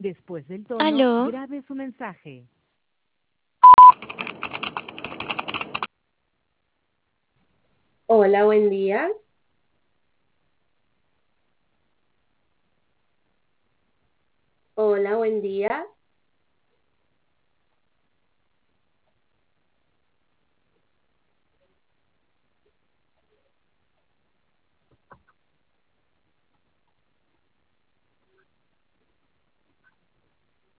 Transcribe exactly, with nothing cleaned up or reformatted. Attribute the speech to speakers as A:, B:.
A: Después del tono,
B: Aló,
A: grabe su mensaje.
C: Hola, buen día. Hola, buen día.